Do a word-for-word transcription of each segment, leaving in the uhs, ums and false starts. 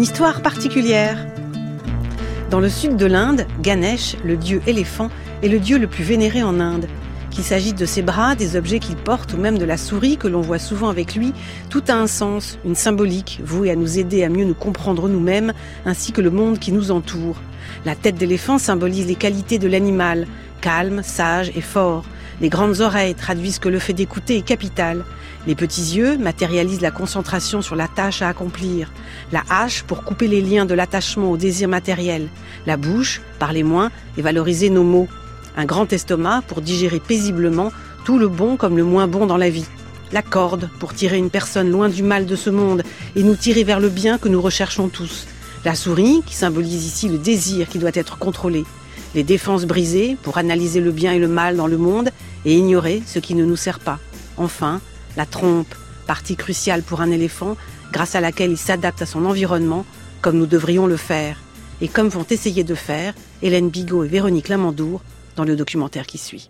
histoire particulière. Dans le sud de l'Inde, Ganesh, le dieu éléphant, est le dieu le plus vénéré en Inde. Qu'il s'agisse de ses bras, des objets qu'il porte ou même de la souris que l'on voit souvent avec lui, tout a un sens, une symbolique, vouée à nous aider à mieux nous comprendre nous-mêmes ainsi que le monde qui nous entoure. La tête d'éléphant symbolise les qualités de l'animal, calme, sage et fort. Les grandes oreilles traduisent que le fait d'écouter est capital. Les petits yeux matérialisent la concentration sur la tâche à accomplir. La hache pour couper les liens de l'attachement au désir matériel. La bouche, parler moins et valoriser nos mots. Un grand estomac pour digérer paisiblement tout le bon comme le moins bon dans la vie. La corde pour tirer une personne loin du mal de ce monde et nous tirer vers le bien que nous recherchons tous. La souris qui symbolise ici le désir qui doit être contrôlé. Les défenses brisées pour analyser le bien et le mal dans le monde et ignorer ce qui ne nous sert pas. Enfin, la trompe, partie cruciale pour un éléphant, grâce à laquelle il s'adapte à son environnement, comme nous devrions le faire. Et comme vont essayer de faire Hélène Bigot et Véronique Lamandour dans le documentaire qui suit.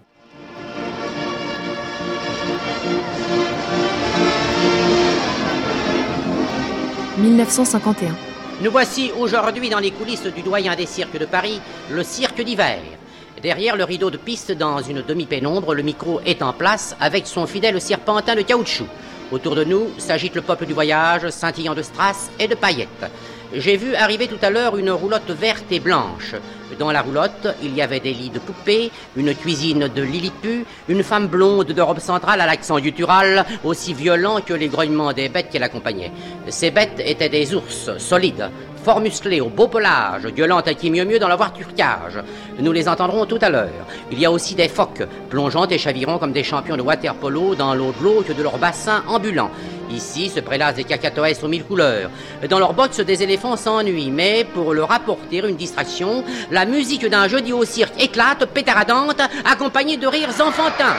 dix-neuf cent cinquante et un. Nous voici aujourd'hui dans les coulisses du doyen des cirques de Paris, le cirque d'hiver. Derrière le rideau de piste, dans une demi-pénombre, le micro est en place avec son fidèle serpentin de caoutchouc. Autour de nous s'agite le peuple du voyage, scintillant de strass et de paillettes. J'ai vu arriver tout à l'heure une roulotte verte et blanche. Dans la roulotte, il y avait des lits de poupées, une cuisine de Lilliput, une femme blonde de robe centrale à l'accent guttural, aussi violent que les grognements des bêtes qui l'accompagnaient. Ces bêtes étaient des ours solides, fort musclés, au beau pelage, gueulant à qui mieux mieux dans la voiture-cage. Nous les entendrons tout à l'heure. Il y a aussi des phoques, plongeant et chavirant comme des champions de water-polo dans l'eau glauque de leur bassin ambulant. Ici se prélassent des cacatoès aux mille couleurs. Dans leur box, des éléphants s'ennuient, mais pour leur apporter une distraction, la musique d'un jeudi au cirque éclate, pétaradante, accompagnée de rires enfantins.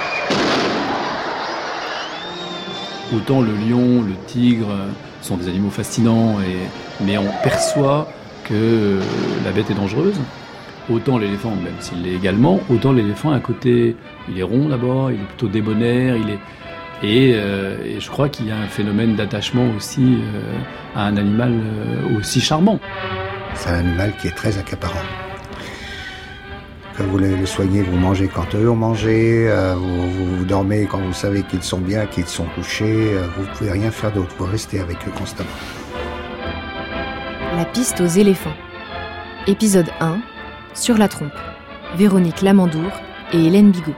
Autant le lion, le tigre sont des animaux fascinants, et... mais on perçoit que la bête est dangereuse. Autant l'éléphant, même s'il l'est également, autant l'éléphant a un côté... Il est rond d'abord, il est plutôt débonnaire, il est... Et, euh, et je crois qu'il y a un phénomène d'attachement aussi euh, à un animal euh, aussi charmant. C'est un animal qui est très accaparant. Quand vous le soignez, vous mangez quand eux ont mangé, euh, vous, vous, vous dormez quand vous savez qu'ils sont bien, qu'ils sont couchés, euh, vous ne pouvez rien faire d'autre, vous restez avec eux constamment. La piste aux éléphants. Épisode un, sur la trompe. Véronique Lamandour et Hélène Bigot.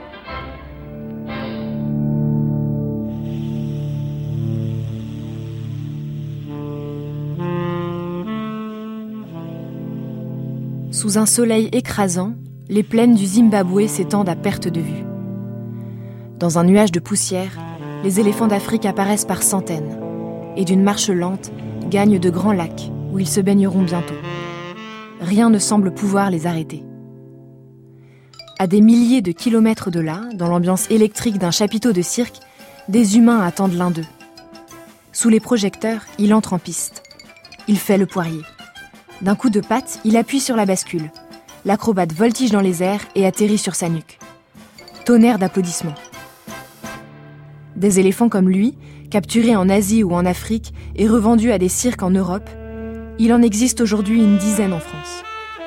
Sous un soleil écrasant, les plaines du Zimbabwe s'étendent à perte de vue. Dans un nuage de poussière, les éléphants d'Afrique apparaissent par centaines et d'une marche lente gagnent de grands lacs où ils se baigneront bientôt. Rien ne semble pouvoir les arrêter. À des milliers de kilomètres de là, dans l'ambiance électrique d'un chapiteau de cirque, des humains attendent l'un d'eux. Sous les projecteurs, il entre en piste. Il fait le poirier. D'un coup de patte, il appuie sur la bascule. L'acrobate voltige dans les airs et atterrit sur sa nuque. Tonnerre d'applaudissements. Des éléphants comme lui, capturés en Asie ou en Afrique et revendus à des cirques en Europe, il en existe aujourd'hui une dizaine en France.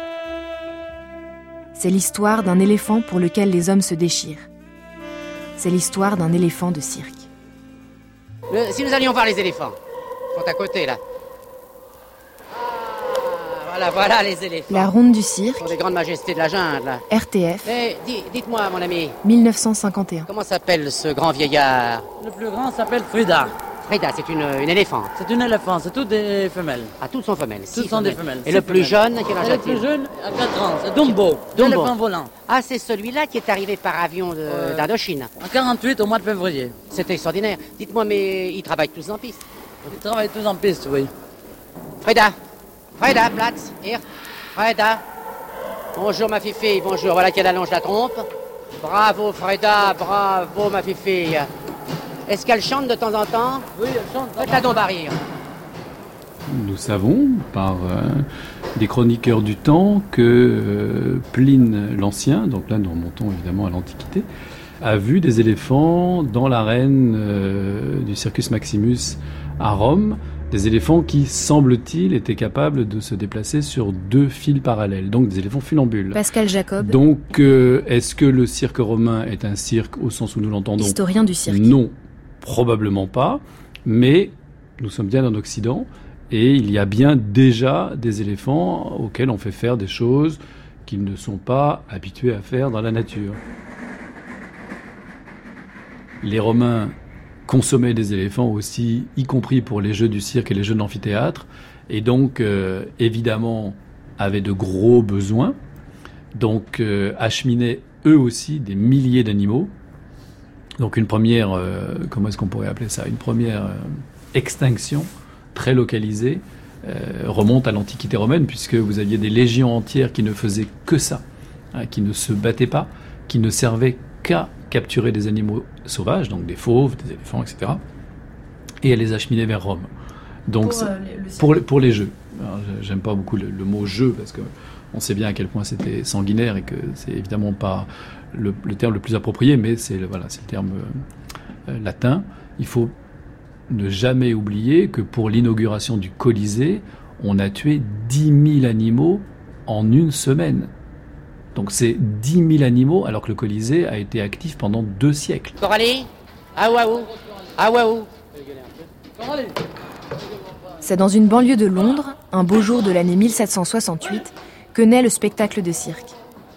C'est l'histoire d'un éléphant pour lequel les hommes se déchirent. C'est l'histoire d'un éléphant de cirque. Le, si nous allions voir les éléphants, ils sont à côté là. Voilà, voilà les éléphants. La ronde du cirque. Ce sont des grandes majestés de la jungle, là. R T F. Mais di- dites-moi, mon ami. dix-neuf cent cinquante et un. Comment s'appelle ce grand vieillard? Le plus grand s'appelle Frida. Frida, c'est une, une éléphante. C'est une éléphant, c'est toutes des femelles. Ah, toutes sont femelles. Toutes sont des femelles. Et le plus jeune, quel âge Et le a-t-il? plus jeune, à quatre ans, c'est Dumbo. Dumbo. L'éléphant volant. Ah, c'est celui-là qui est arrivé par avion de, Euh, d'Indochine. En quarante-huit, au mois de février. C'est extraordinaire. Dites-moi, mais ils travaillent tous en piste. Ils travaillent tous en piste, oui. Frida. Frida, Platz. Hier. Frida. Bonjour, ma fifille. Bonjour. Voilà qu'elle allonge la trompe. Bravo, Frida. Bravo, ma fifille. Est-ce qu'elle chante de temps en temps? Oui, elle chante. Faites-la donc barrir. Nous savons, par euh, des chroniqueurs du temps, que euh, Pline l'Ancien, donc là nous remontons évidemment à l'Antiquité, a vu des éléphants dans l'arène euh, du Circus Maximus à Rome, Des éléphants qui, semble-t-il, étaient capables de se déplacer sur deux fils parallèles, donc des éléphants funambules. Pascal Jacob. Donc, euh, est-ce que le cirque romain est un cirque au sens où nous l'entendons ? Historien du cirque. Non, probablement pas, mais nous sommes bien en Occident, et il y a bien déjà des éléphants auxquels on fait faire des choses qu'ils ne sont pas habitués à faire dans la nature. Les Romains consommaient des éléphants aussi, y compris pour les jeux du cirque et les jeux d'amphithéâtre, et donc euh, évidemment avaient de gros besoins, donc euh, acheminaient eux aussi des milliers d'animaux. Donc une première, euh, comment est-ce qu'on pourrait appeler ça, une première euh, extinction très localisée euh, remonte à l'Antiquité romaine, puisque vous aviez des légions entières qui ne faisaient que ça, hein, qui ne se battaient pas, qui ne servaient qu'à capturer des animaux sauvages, donc des fauves, des éléphants, et cetera, et à les acheminer vers Rome. Donc, pour, euh, le pour, pour les jeux. Alors, j'aime pas beaucoup le, le mot jeu, parce que on sait bien à quel point c'était sanguinaire et que c'est évidemment pas le, le terme le plus approprié, mais c'est le, voilà, c'est le terme euh, latin. Il faut ne jamais oublier que pour l'inauguration du Colisée, on a tué dix mille animaux en une semaine. Donc c'est dix mille animaux, alors que le Colisée a été actif pendant deux siècles. Coralie ? Ah waouh ! Ah waouh ! C'est dans une banlieue de Londres, un beau jour de l'année mille sept cent soixante-huit, que naît le spectacle de cirque.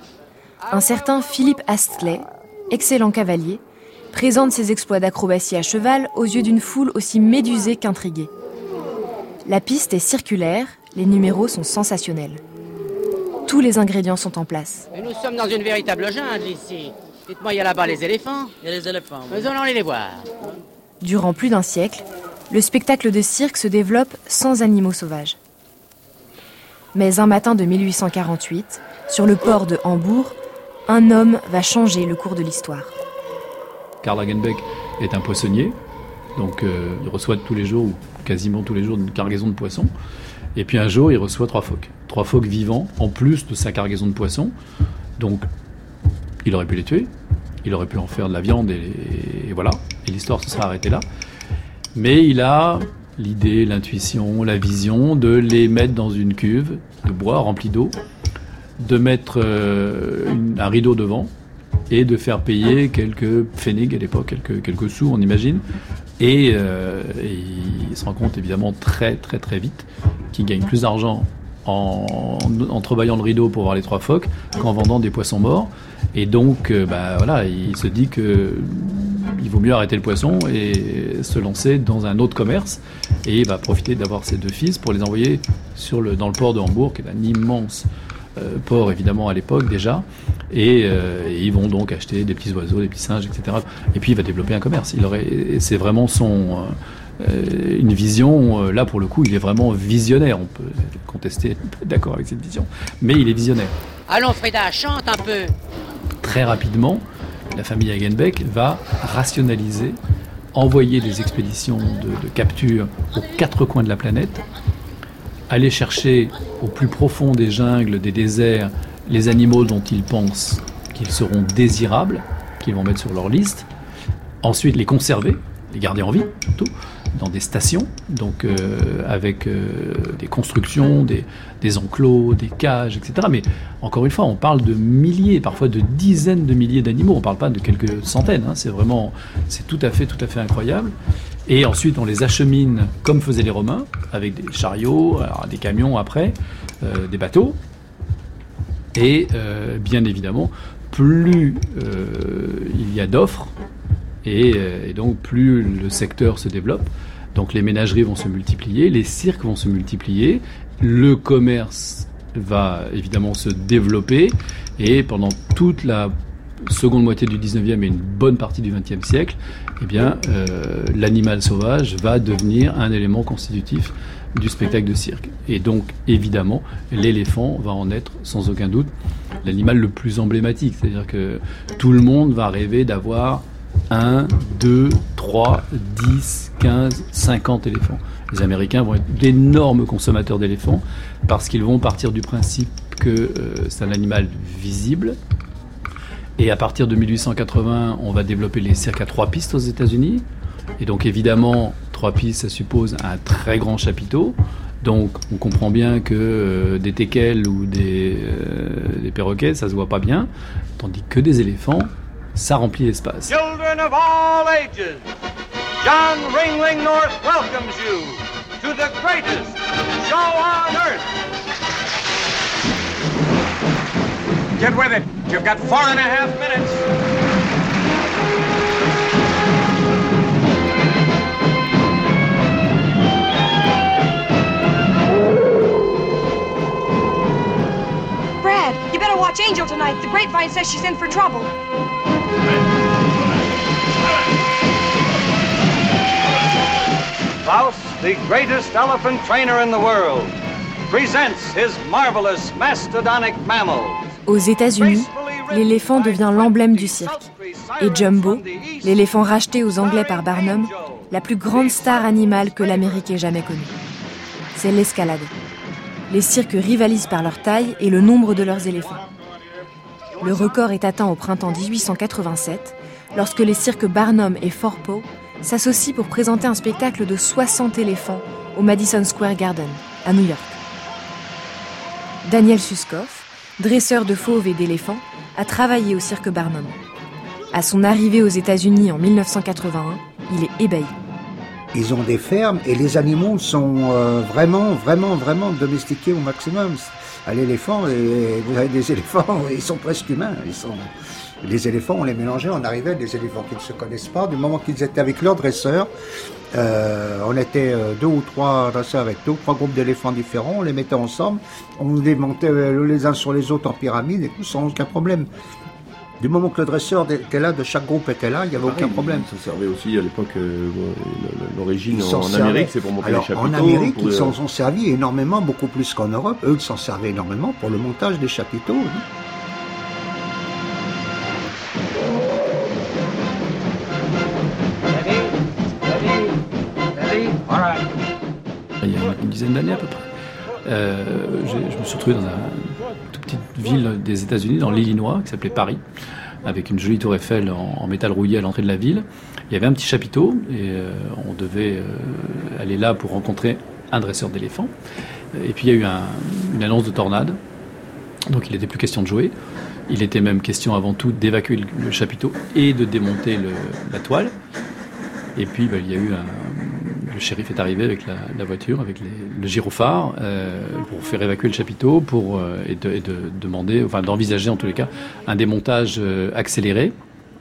Un certain Philip Astley, excellent cavalier, présente ses exploits d'acrobatie à cheval aux yeux d'une foule aussi médusée qu'intriguée. La piste est circulaire, les numéros sont sensationnels. Tous les ingrédients sont en place. Et nous sommes dans une véritable jungle ici. Dites-moi, il y a là-bas les éléphants ? Il y a les éléphants. Oui. Nous allons aller les voir. Durant plus d'un siècle, le spectacle de cirque se développe sans animaux sauvages. Mais un matin de mille huit cent quarante-huit, sur le port de Hambourg, un homme va changer le cours de l'histoire. Karl Hagenbeck est un poissonnier, donc euh, il reçoit tous les jours, ou quasiment tous les jours, une cargaison de poissons. Et puis un jour, il reçoit trois phoques. Trois phoques vivants, en plus de sa cargaison de poissons. Donc, il aurait pu les tuer, il aurait pu en faire de la viande, et, et voilà. Et l'histoire se serait arrêtée là. Mais il a l'idée, l'intuition, la vision de les mettre dans une cuve de bois remplie d'eau, de mettre euh, une, un rideau devant, et de faire payer quelques pfennig à l'époque, quelques, quelques sous, on imagine. Et, euh, et il se rend compte évidemment très très très vite qu'il gagne plus d'argent en, en, en travaillant le rideau pour voir les trois phoques qu'en vendant des poissons morts. Et donc, euh, bah, voilà, il se dit que il vaut mieux arrêter le poisson et se lancer dans un autre commerce. Et il va profiter d'avoir ses deux fils pour les envoyer sur le, dans le port de Hambourg, qui est un immense euh, port évidemment à l'époque déjà. Et, euh, et ils vont donc acheter des petits oiseaux, des petits singes, et cetera. Et puis il va développer un commerce. Il aurait, c'est vraiment son euh, une vision. Euh, là pour le coup, il est vraiment visionnaire. On peut contester, être d'accord avec cette vision, mais il est visionnaire. Allons Frida, chante un peu. Très rapidement, la famille Hagenbeck va rationaliser, envoyer des expéditions de, de capture aux quatre coins de la planète, aller chercher au plus profond des jungles, des déserts, les animaux dont ils pensent qu'ils seront désirables, qu'ils vont mettre sur leur liste, ensuite les conserver, les garder en vie surtout, dans des stations, donc euh, avec euh, des constructions, des, des enclos, des cages, et cetera. Mais encore une fois, on parle de milliers, parfois de dizaines de milliers d'animaux, on ne parle pas de quelques centaines, hein, c'est vraiment, c'est tout à fait, tout à fait incroyable. Et ensuite, on les achemine comme faisaient les Romains, avec des chariots, alors des camions après, euh, des bateaux. Et euh, bien évidemment, plus euh, il y a d'offres, et, euh, et donc plus le secteur se développe. Donc les ménageries vont se multiplier, les cirques vont se multiplier, le commerce va évidemment se développer, et pendant toute la seconde moitié du dix-neuvième et une bonne partie du vingtième siècle, eh bien, euh, l'animal sauvage va devenir un élément constitutif du spectacle de cirque. Et donc, évidemment, l'éléphant va en être, sans aucun doute, l'animal le plus emblématique. C'est-à-dire que tout le monde va rêver d'avoir un, deux, trois, dix, quinze, cinquante éléphants. Les Américains vont être d'énormes consommateurs d'éléphants parce qu'ils vont partir du principe que euh, c'est un animal visible. Et à partir de mille huit cent quatre-vingts, on va développer les cirques à trois pistes aux États-Unis. Et donc évidemment, trois pistes, ça suppose un très grand chapiteau. Donc, on comprend bien que euh, des teckels ou des, euh, des perroquets, ça se voit pas bien, tandis que des éléphants, ça remplit l'espace. Children of all ages, John Ringling North welcomes you to the greatest show on earth. Get with it. You've got four and a half minutes. Brad, you better watch Angel tonight. The grapevine says she's in for trouble. Klaus, the greatest elephant trainer in the world, presents his marvelous mastodonic mammals. Aux États-Unis, l'éléphant devient l'emblème du cirque. Et Jumbo, l'éléphant racheté aux Anglais par Barnum, la plus grande star animale que l'Amérique ait jamais connue. C'est l'escalade. Les cirques rivalisent par leur taille et le nombre de leurs éléphants. Le record est atteint au printemps dix-huit cent quatre-vingt-sept, lorsque les cirques Barnum et Four Paws s'associent pour présenter un spectacle de soixante éléphants au Madison Square Garden, à New York. Daniel Suskoff, dresseur de fauves et d'éléphants, a travaillé au cirque Barnum. À son arrivée aux États-Unis en dix-neuf cent quatre-vingt-un, il est ébahi. Ils ont des fermes et les animaux sont euh, vraiment, vraiment, vraiment domestiqués au maximum. À l'éléphant, et vous avez des éléphants, ils sont presque humains. Ils sont... Les éléphants, on les mélangeait, on arrivait à des éléphants qui ne se connaissent pas. Du moment qu'ils étaient avec leurs dresseurs, euh, on était deux ou trois dresseurs avec deux ou trois groupes d'éléphants différents, on les mettait ensemble, on les montait les uns sur les autres en pyramide et tout, sans aucun problème. Du moment que le dresseur était là, de chaque groupe était là, il n'y avait aucun problème. Ça servait aussi à l'époque, euh, l'origine en, en Amérique, c'est pour monter Alors, les chapiteaux. En Amérique, pour... ils s'en sont servis énormément, beaucoup plus qu'en Europe. Eux, ils s'en servaient énormément pour le montage des chapiteaux. Oui. Il y a une dizaine d'années à peu près. Euh, je me suis retrouvé dans une toute petite ville des États-Unis, dans l'Illinois, qui s'appelait Paris, avec une jolie tour Eiffel en, en métal rouillé à l'entrée de la ville. Il y avait un petit chapiteau et euh, on devait euh, aller là pour rencontrer un dresseur d'éléphants. Et puis il y a eu un, une annonce de tornade, donc il n'était plus question de jouer. Il était même question avant tout d'évacuer le, le chapiteau et de démonter le, la toile. Et puis ben, il y a eu un... Le shérif est arrivé avec la, la voiture, avec les, le gyrophare, euh, pour faire évacuer le chapiteau pour, euh, et, de, et de demander, enfin d'envisager en tous les cas, un démontage euh, accéléré.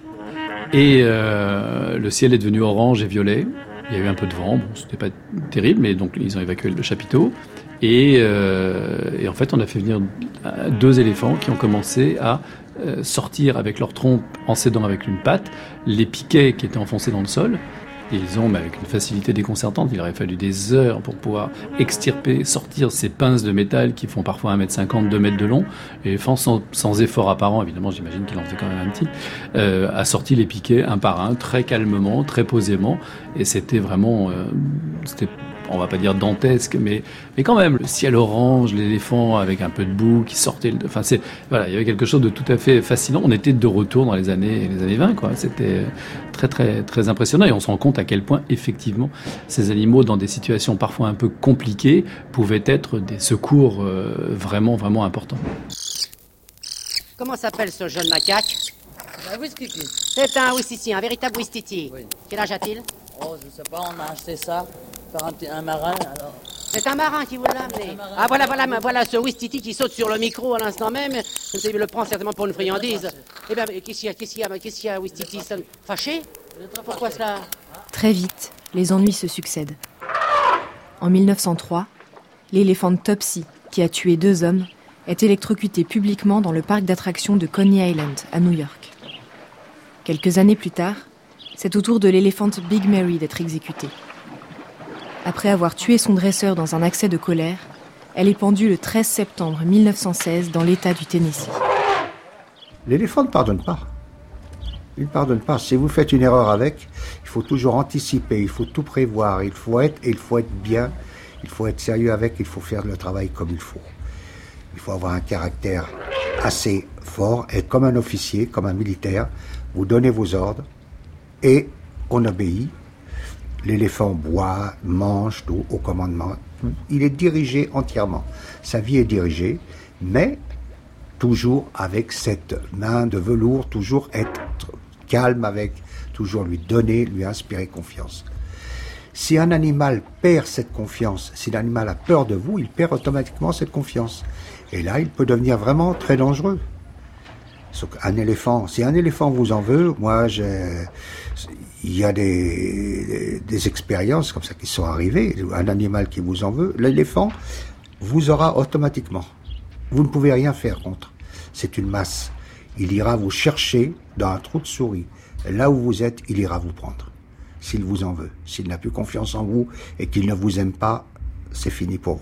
Et euh, le ciel est devenu orange et violet. Il y a eu un peu de vent, bon, c'était pas terrible, mais donc ils ont évacué le chapiteau. Et, euh, et en fait, on a fait venir deux éléphants qui ont commencé à euh, sortir avec leur trompe en s'aidant avec une patte les piquets qui étaient enfoncés dans le sol. Et ils ont, mais avec une facilité déconcertante, il aurait fallu des heures pour pouvoir extirper, sortir ces pinces de métal qui font parfois un mètre cinquante, deux mètres de long. Et l'éléphant, sans, sans effort apparent, évidemment, j'imagine qu'il en faisait quand même un petit, euh, a sorti les piquets un par un, très calmement, très posément. Et c'était vraiment, euh, c'était, on va pas dire dantesque, mais, mais quand même, le ciel orange, l'éléphant avec un peu de boue qui sortait, enfin c'est, voilà, il y avait quelque chose de tout à fait fascinant. On était de retour dans les années, les années vingt, quoi. C'était très, très, très impressionnant et on se rend compte à quel point, effectivement, ces animaux, dans des situations parfois un peu compliquées, pouvaient être des secours euh, vraiment, vraiment importants. Comment s'appelle ce jeune macaque? Un Ouistiti. C'est un Ouistiti, un véritable Ouistiti. Oui. Quel âge a-t-il? Oh, je sais pas, on a acheté ça par un, un marin, alors... C'est un marin qui vous l'a amené. Ah voilà, voilà, voilà ce Ouistiti qui saute sur le micro à l'instant même. Vous savez, il le prend certainement pour une friandise. Eh bien, qu'est-ce qu'il y a, qu'est-ce qu'il y a, qu'est-ce qu'il y a, Ouistiti? Fâché? Pourquoi cela? Très vite, les ennuis se succèdent. En mille neuf cent trois, l'éléphant Topsy, qui a tué deux hommes, est électrocuté publiquement dans le parc d'attractions de Coney Island, à New York. Quelques années plus tard, c'est au tour de l'éléphant Big Mary d'être exécutée. Après avoir tué son dresseur dans un accès de colère, elle est pendue le treize septembre mille neuf cent seize dans l'État du Tennessee. L'éléphant ne pardonne pas. Il ne pardonne pas. Si vous faites une erreur avec, il faut toujours anticiper, il faut tout prévoir, il faut être, il faut être bien, il faut être sérieux avec, il faut faire le travail comme il faut. Il faut avoir un caractère assez fort, être comme un officier, comme un militaire. Vous donnez vos ordres et on obéit. L'éléphant boit, mange tout au commandement. Il est dirigé entièrement. Sa vie est dirigée, mais toujours avec cette main de velours, toujours être calme avec, toujours lui donner, lui inspirer confiance. Si un animal perd cette confiance, si l'animal a peur de vous, il perd automatiquement cette confiance. Et là, il peut devenir vraiment très dangereux. Un éléphant, si un éléphant vous en veut, moi, j'ai, il y a des, des, des expériences comme ça qui sont arrivées. Un animal qui vous en veut, l'éléphant vous aura automatiquement. Vous ne pouvez rien faire contre. C'est une masse. Il ira vous chercher dans un trou de souris. Là où vous êtes, il ira vous prendre. S'il vous en veut. S'il n'a plus confiance en vous et qu'il ne vous aime pas, c'est fini pour vous.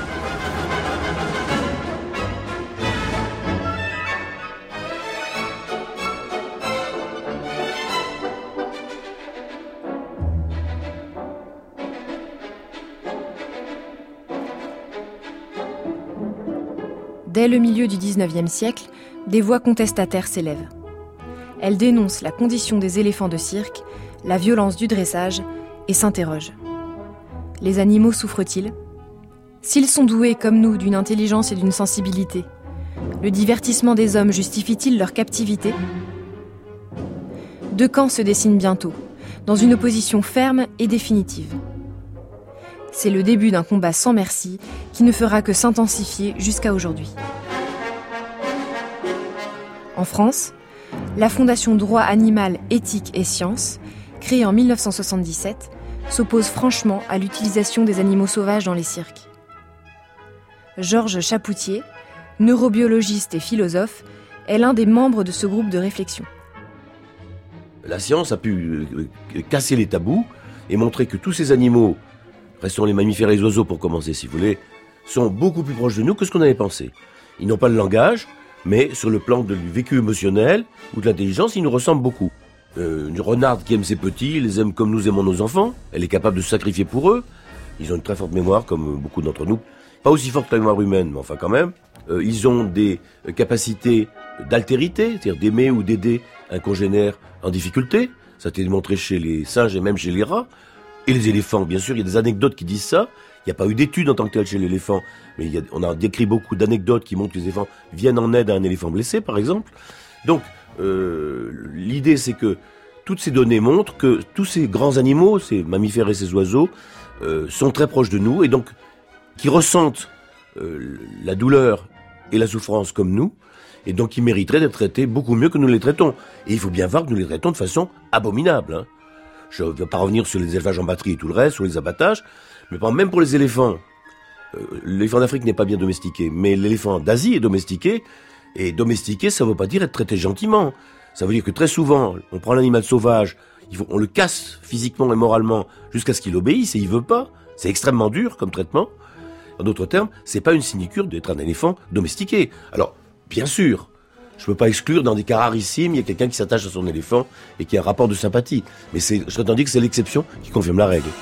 Dès le milieu du dix-neuvième siècle, des voix contestataires s'élèvent. Elles dénoncent la condition des éléphants de cirque, la violence du dressage et s'interrogent. Les animaux souffrent-ils ? S'ils sont doués comme nous d'une intelligence et d'une sensibilité, le divertissement des hommes justifie-t-il leur captivité ? Deux camps se dessinent bientôt, dans une opposition ferme et définitive. C'est le début d'un combat sans merci qui ne fera que s'intensifier jusqu'à aujourd'hui. En France, la Fondation Droit Animal, Éthique et Sciences, créée en dix-neuf cent soixante-dix-sept, s'oppose franchement à l'utilisation des animaux sauvages dans les cirques. Georges Chapoutier, neurobiologiste et philosophe, est l'un des membres de ce groupe de réflexion. La science a pu casser les tabous et montrer que tous ces animaux, restons les mammifères et les oiseaux pour commencer si vous voulez, sont beaucoup plus proches de nous que ce qu'on avait pensé. Ils n'ont pas le langage, mais sur le plan du vécu émotionnel ou de l'intelligence, ils nous ressemblent beaucoup. Euh, une renarde qui aime ses petits, les aime comme nous aimons nos enfants, elle est capable de se sacrifier pour eux. Ils ont une très forte mémoire, comme beaucoup d'entre nous. Pas aussi forte que la mémoire humaine, mais enfin quand même. Euh, ils ont des capacités d'altérité, c'est-à-dire d'aimer ou d'aider un congénère en difficulté. Ça a été démontré chez les singes et même chez les rats. Et les éléphants, bien sûr, il y a des anecdotes qui disent ça. Il n'y a pas eu d'études en tant que telles chez l'éléphant, mais il y a, on a décrit beaucoup d'anecdotes qui montrent que les éléphants viennent en aide à un éléphant blessé, par exemple. Donc, euh, l'idée, c'est que toutes ces données montrent que tous ces grands animaux, ces mammifères et ces oiseaux, euh, sont très proches de nous, et donc, qui ressentent euh, la douleur et la souffrance comme nous, et donc ils mériteraient d'être traités beaucoup mieux que nous les traitons. Et il faut bien voir que nous les traitons de façon abominable, hein. Je ne vais pas revenir sur les élevages en batterie et tout le reste, sur les abattages, mais même pour les éléphants, euh, l'éléphant d'Afrique n'est pas bien domestiqué, mais l'éléphant d'Asie est domestiqué, et domestiqué, ça ne veut pas dire être traité gentiment. Ça veut dire que très souvent, on prend l'animal sauvage, il faut, on le casse physiquement et moralement jusqu'à ce qu'il obéisse, et il ne veut pas. C'est extrêmement dur comme traitement. En d'autres termes, c'est pas une sinécure d'être un éléphant domestiqué. Alors, bien sûr, je ne peux pas exclure, dans des cas rarissimes, il y a quelqu'un qui s'attache à son éléphant et qui a un rapport de sympathie. Mais c'est, je t'en dis que c'est l'exception qui confirme la règle.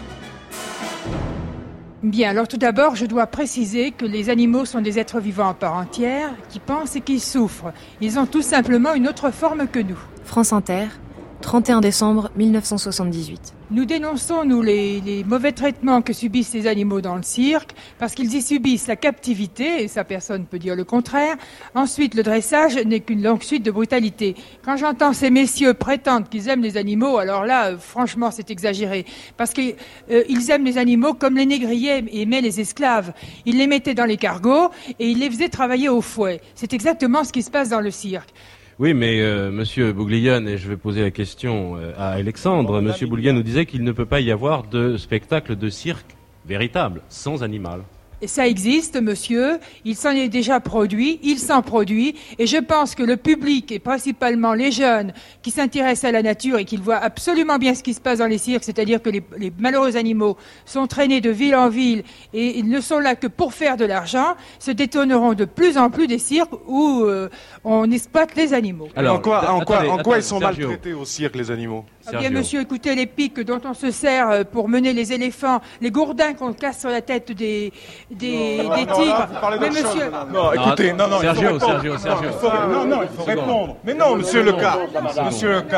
Bien, alors tout d'abord, je dois préciser que les animaux sont des êtres vivants à part entière, qui pensent et qui souffrent. Ils ont tout simplement une autre forme que nous. France Inter, trente et un décembre mille neuf cent soixante-dix-huit. Nous dénonçons, nous, les, les mauvais traitements que subissent les animaux dans le cirque, parce qu'ils y subissent la captivité, et ça personne peut dire le contraire. Ensuite, le dressage n'est qu'une longue suite de brutalité. Quand j'entends ces messieurs prétendre qu'ils aiment les animaux, alors là, euh, franchement, c'est exagéré. Parce qu'ils euh, aiment les animaux comme les négriers aimaient les esclaves. Ils les mettaient dans les cargos et ils les faisaient travailler au fouet. C'est exactement ce qui se passe dans le cirque. Oui, mais euh, Monsieur Bouglione, et je vais poser la question euh, à Alexandre, Monsieur Bouglione nous disait qu'il ne peut pas y avoir de spectacle de cirque véritable, sans animal. Et ça existe, monsieur, il s'en est déjà produit, il s'en produit, et je pense que le public, et principalement les jeunes, qui s'intéressent à la nature et qui voient absolument bien ce qui se passe dans les cirques, c'est-à-dire que les, les malheureux animaux sont traînés de ville en ville, et ils ne sont là que pour faire de l'argent, se détourneront de plus en plus des cirques où euh, on exploite les animaux. Alors, en quoi, en quoi, attendez, en quoi attendez, ils sont Sergio. maltraités au cirque, les animaux? Ah bien, monsieur, écoutez, les pics dont on se sert pour mener les éléphants, les gourdins qu'on casse sur la tête des, des, non, des non, tigres. là, vous parlez mais d'autre monsieur... chose, non, non, écoutez, non, non, Sergio, il faut répondre. Sergio, Sergio. Non, il faut, non, non, il faut répondre. Mais non, monsieur Lecas, monsieur Lecas,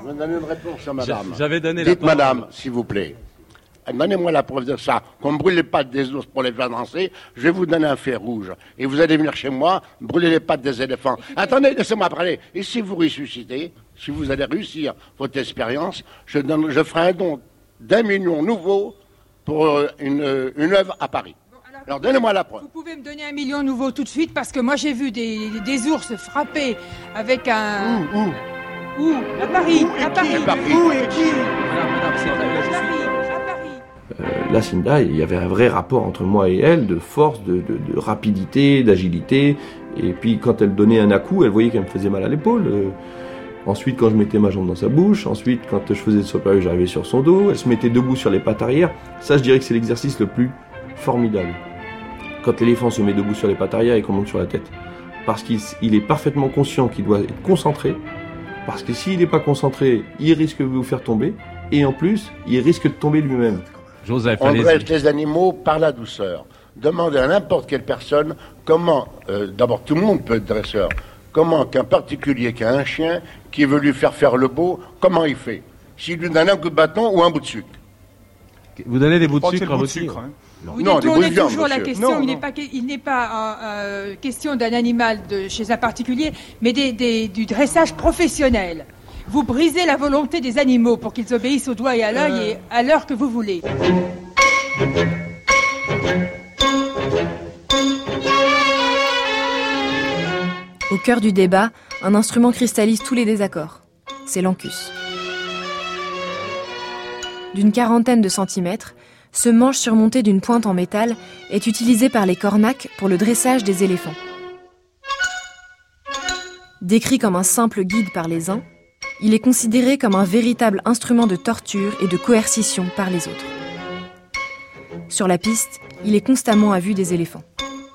Je vais donner une réponse à madame. J'avais donné Dites, la parole. madame, s'il vous plaît. Donnez-moi la preuve de ça. Qu'on brûle les pattes des ours pour les faire danser, je vais vous donner un fer rouge. Et vous allez venir chez moi, brûler les pattes des éléphants. Attendez, laissez-moi parler. Et si vous ressuscitez, si vous allez réussir votre expérience, je, donne, je ferai un don d'un million nouveau pour une, une œuvre à Paris. Alors donnez-moi la preuve. Vous pouvez me donner un million nouveau tout de suite parce que moi j'ai vu des, des ours frapper avec un... Où, où Où À Paris. Où et à qui Paris. à Paris Où et qui Madame, madame, c'est vrai, je suis- Euh, là, Cinda, il y avait un vrai rapport entre moi et elle, de force, de, de, de rapidité, d'agilité. Et puis, quand elle donnait un à-coup, elle voyait qu'elle me faisait mal à l'épaule. Euh, ensuite, quand je mettais ma jambe dans sa bouche. Ensuite, quand je faisais le saut périlleux, j'arrivais sur son dos. Elle se mettait debout sur les pattes arrière. Ça, je dirais que c'est l'exercice le plus formidable. Quand l'éléphant se met debout sur les pattes arrière et qu'on monte sur la tête. Parce qu'il il est parfaitement conscient qu'il doit être concentré. Parce que s'il n'est pas concentré, il risque de vous faire tomber. Et en plus, il risque de tomber lui-même. Joseph, On allez-y. dresse les animaux par la douceur. Demandez à n'importe quelle personne comment, euh, d'abord tout le monde peut être dresseur, comment qu'un particulier qui a un chien, qui veut lui faire faire le beau, comment il fait? S'il lui donne un coup de bâton ou un bout de sucre? Vous donnez des bouts de crois que sucre c'est à le bout votre de sucre, chien hein. Vous Non, des bouts de détournez viande, toujours la monsieur. question. Non, il n'est non. pas, il n'est pas euh, euh, question d'un animal de, chez un particulier, mais des, des, du dressage professionnel. Vous brisez la volonté des animaux pour qu'ils obéissent au doigt et à l'œil Euh. et à l'heure que vous voulez. Au cœur du débat, un instrument cristallise tous les désaccords. C'est l'ancus. D'une quarantaine de centimètres, ce manche surmonté d'une pointe en métal est utilisé par les cornacs pour le dressage des éléphants. Décrit comme un simple guide par les uns, il est considéré comme un véritable instrument de torture et de coercition par les autres. Sur la piste, il est constamment à vue des éléphants.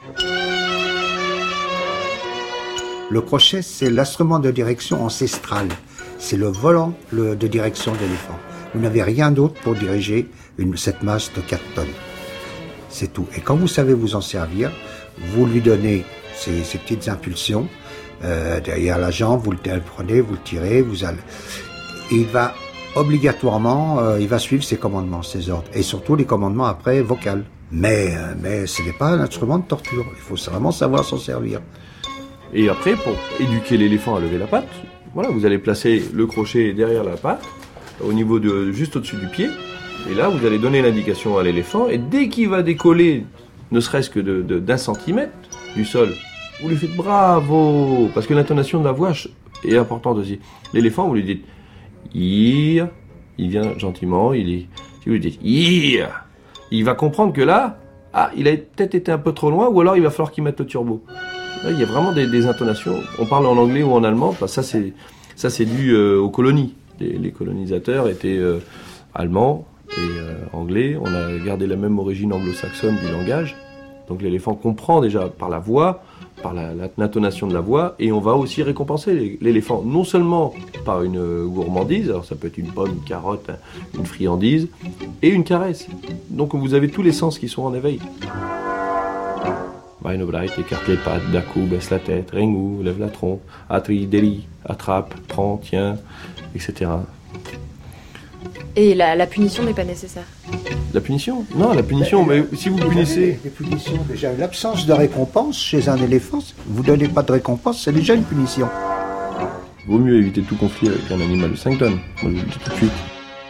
Le crochet, c'est l'instrument de direction ancestral. C'est le volant le- de direction de l'éléphant. Vous n'avez rien d'autre pour diriger une, cette masse de quatre tonnes. C'est tout. Et quand vous savez vous en servir, vous lui donnez ces, ces petites impulsions. Euh, derrière la jambe, vous le, le prenez, vous le tirez, vous allez... Et il va obligatoirement, euh, il va suivre ses commandements, ses ordres. Et surtout les commandements après vocaux. Mais, euh, mais ce n'est pas un instrument de torture. Il faut vraiment savoir s'en servir. Et après, pour éduquer l'éléphant à lever la patte, voilà, vous allez placer le crochet derrière la patte, au niveau de, juste au-dessus du pied. Et là, vous allez donner l'indication à l'éléphant. Et dès qu'il va décoller, ne serait-ce que de, de, d'un centimètre du sol, vous lui faites bravo. Parce que l'intonation de la voix est importante aussi. L'éléphant, vous lui dites ir, il vient gentiment, il est, si vous lui dites ir, il va comprendre que là, ah, il a peut-être été un peu trop loin, ou alors il va falloir qu'il mette le turbo. Là, il y a vraiment des, des intonations. On parle en anglais ou en allemand. Bah, ça, c'est, ça, c'est dû euh, aux colonies. Les, les colonisateurs étaient euh, allemands et euh, anglais. On a gardé la même origine anglo-saxonne du langage. Donc l'éléphant comprend déjà par la voix, par la, la, l'intonation de la voix, et on va aussi récompenser l'éléphant non seulement par une euh, gourmandise, alors ça peut être une pomme, une carotte, une friandise, et une caresse. Donc vous avez tous les sens qui sont en éveil. Beine breit, écarte les pattes, d'un coup baisse la tête, ringou, lève la trompe, attrie, délie, attrape, prend, tient, et cetera. Et la, la punition n'est pas nécessaire. La punition? Non, la punition, mais si vous punissez... Les punitions, déjà, l'absence de récompense chez un éléphant, vous ne donnez pas de récompense, c'est déjà une punition. Vaut mieux éviter tout conflit avec un animal de cinq tonnes. Moi, je vous le dis tout de suite.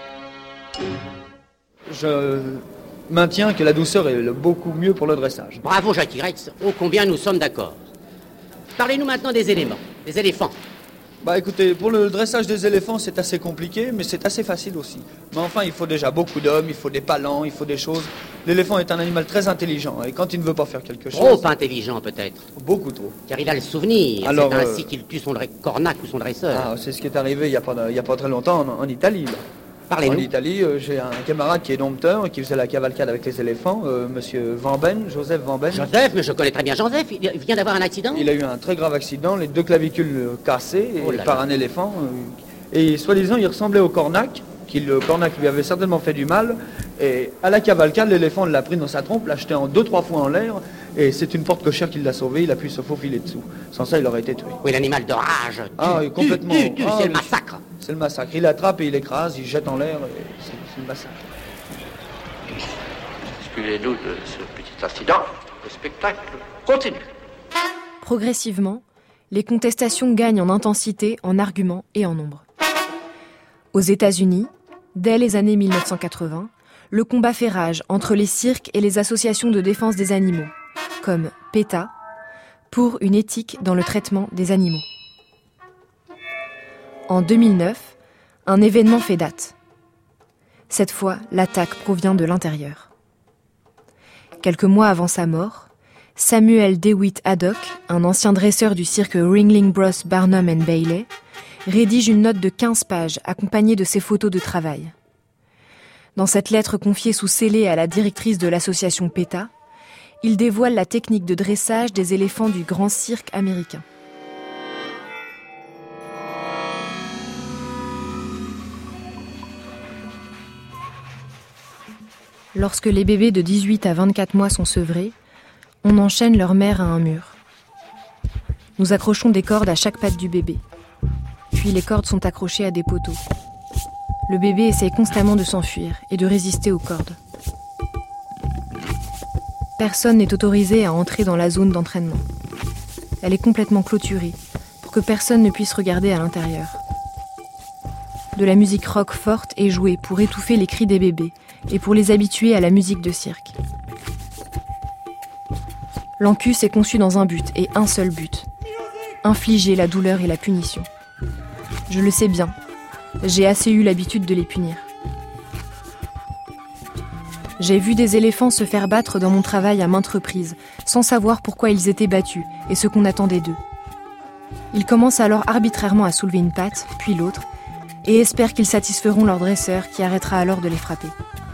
Je maintiens que la douceur est le- beaucoup mieux pour le dressage. Bravo Jackie Rex, ô combien nous sommes d'accord. Parlez-nous maintenant des éléments, des éléphants. Bah écoutez, pour le dressage des éléphants, c'est assez compliqué, mais c'est assez facile aussi. Mais enfin, il faut déjà beaucoup d'hommes, il faut des palans, il faut des choses. L'éléphant est un animal très intelligent, et quand il ne veut pas faire quelque chose... Trop intelligent peut-être. Beaucoup trop. Car il a le souvenir, Alors, c'est euh, ainsi qu'il tue son dre- cornac ou son dresseur. Ah, c'est ce qui est arrivé il n'y a, pas de- il y a pas très longtemps en, en Italie. là. Parlez-nous. En Italie, euh, j'ai un camarade qui est dompteur, qui faisait la cavalcade avec les éléphants, euh, monsieur Van Ben, Joseph Van Ben. Joseph, mais je connais très bien Joseph, il vient d'avoir un accident. Il a eu un très grave accident, les deux clavicules euh, cassées et Oh là par là. un éléphant. euh, et soi-disant, il ressemblait au cornac. qui, le cornac lui avait certainement fait du mal. Et à la cavalcade, l'éléphant l'a pris dans sa trompe, l'a jeté en deux, trois fois en l'air. Et c'est une porte cochère qui l'a sauvé, il a pu se faufiler dessous. Sans ça, il aurait été tué. Oui, l'animal de rage. Ah, tue, complètement. tue, tue, Ah, c'est le oui. massacre. C'est le massacre. Il attrape et il écrase, il jette en l'air, et c'est, c'est le massacre. Excusez-nous de ce petit incident. Le spectacle continue. Progressivement, les contestations gagnent en intensité, en arguments et en nombre. Aux États-Unis, dès les années mille neuf cent quatre-vingts, le combat fait rage entre les cirques et les associations de défense des animaux, comme PETA, pour une éthique dans le traitement des animaux. En deux mille neuf, un événement fait date. Cette fois, l'attaque provient de l'intérieur. Quelques mois avant sa mort, Samuel DeWitt Haddock, un ancien dresseur du cirque Ringling Bros Barnum and Bailey, rédige une note de quinze pages accompagnée de ses photos de travail. Dans cette lettre confiée sous scellé à la directrice de l'association PETA, il dévoile la technique de dressage des éléphants du grand cirque américain. Lorsque les bébés de dix-huit à vingt-quatre mois sont sevrés, on enchaîne leur mère à un mur. Nous accrochons des cordes à chaque patte du bébé. Puis les cordes sont accrochées à des poteaux. Le bébé essaie constamment de s'enfuir et de résister aux cordes. Personne n'est autorisé à entrer dans la zone d'entraînement. Elle est complètement clôturée pour que personne ne puisse regarder à l'intérieur. De la musique rock forte est jouée pour étouffer les cris des bébés et pour les habituer à la musique de cirque. L'Ancus est conçu dans un but et un seul but : infliger la douleur et la punition. Je le sais bien, j'ai assez eu l'habitude de les punir. J'ai vu des éléphants se faire battre dans mon travail à maintes reprises, sans savoir pourquoi ils étaient battus et ce qu'on attendait d'eux. Ils commencent alors arbitrairement à soulever une patte, puis l'autre, et espèrent qu'ils satisferont leur dresseur qui arrêtera alors de les frapper.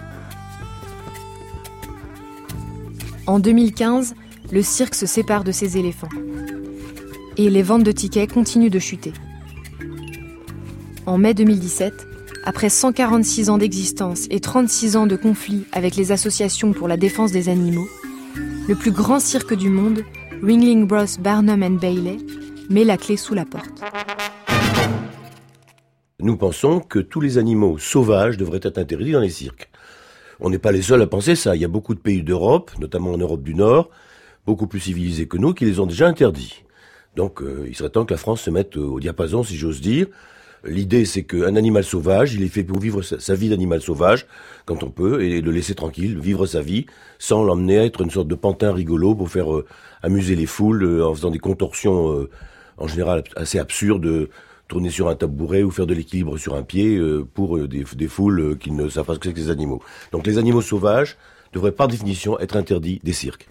En deux mille quinze, le cirque se sépare de ses éléphants. Et les ventes de tickets continuent de chuter. En mai deux mille dix-sept, après cent quarante-six ans d'existence et trente-six ans de conflits avec les associations pour la défense des animaux, le plus grand cirque du monde, Ringling Bros Barnum and Bailey, met la clé sous la porte. Nous pensons que tous les animaux sauvages devraient être interdits dans les cirques. On n'est pas les seuls à penser ça. Il y a beaucoup de pays d'Europe, notamment en Europe du Nord, beaucoup plus civilisés que nous, qui les ont déjà interdits. Donc euh, il serait temps que la France se mette au diapason, si j'ose dire. L'idée, c'est qu'un animal sauvage, il est fait pour vivre sa, sa vie d'animal sauvage, quand on peut, et le laisser tranquille, vivre sa vie, sans l'emmener à être une sorte de pantin rigolo pour faire euh, amuser les foules, euh, en faisant des contorsions, euh, en général assez absurdes, euh, tourner sur un tabouret ou faire de l'équilibre sur un pied, euh, pour euh, des, des foules euh, qui ne savent pas ce que c'est que ces animaux. Donc les animaux sauvages devraient par définition être interdits des cirques.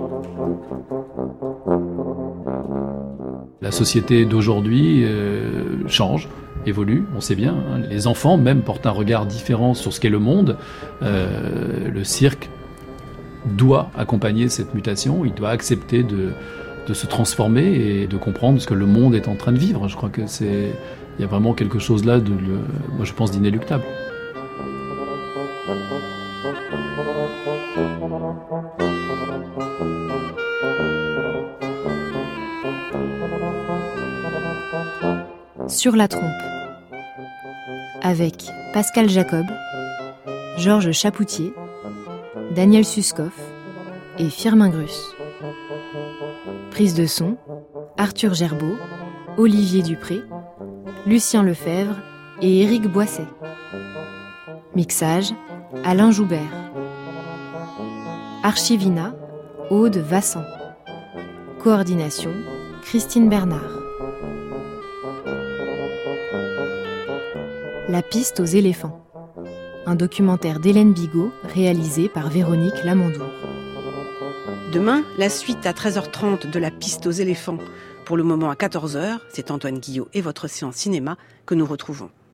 La société d'aujourd'hui euh, change, évolue, on sait bien. Hein. Les enfants même portent un regard différent sur ce qu'est le monde. Euh, le cirque doit accompagner cette mutation, il doit accepter de, de se transformer et de comprendre ce que le monde est en train de vivre. Je crois que c'est, il y a vraiment quelque chose là, de, de moi je pense, d'inéluctable. Sur la trompe, avec Pascal Jacob, Georges Chapoutier, Daniel Suskoff et Firmin Grus. Prise de son, Arthur Gerbeau, Olivier Dupré, Lucien Lefebvre et Éric Boisset. Mixage, Alain Joubert. Archivina, Aude Vassan. Coordination, Christine Bernard. La piste aux éléphants. Un documentaire d'Hélène Bigot, réalisé par Véronique Lamandour. Demain, la suite à treize heures trente de La piste aux éléphants. Pour le moment à quatorze heures, c'est Antoine Guillot et votre séance cinéma que nous retrouvons.